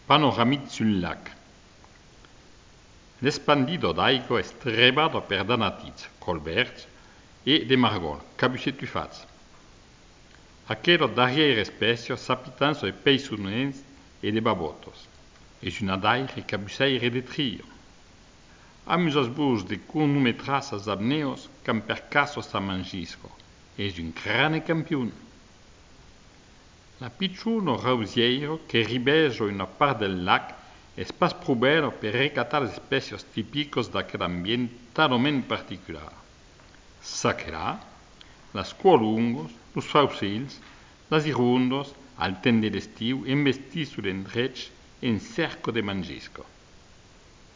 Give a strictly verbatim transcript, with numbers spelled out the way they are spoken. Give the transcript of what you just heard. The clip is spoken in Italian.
Panoramique sul lac. L'espandido d'aigo est trebado per danatits, colberts e de margol, cabucetufats. Aquero darriere spezio s'apitanzo de peissunens e de babotos, e una daire cabuceire de trio. Amusas bus de conumetrasas abneos cam per caso sta mangisco, e un crane campione. La picciuno rausiero che ribeso una part del lac è spas probero per recatar le specie tipicos d'aquell'ambiente talmente particolare. Sacherà, las cuolungos, los faucils, las irundos, al temps de l'estiu, investisso d'entrec en cerco de mangisco.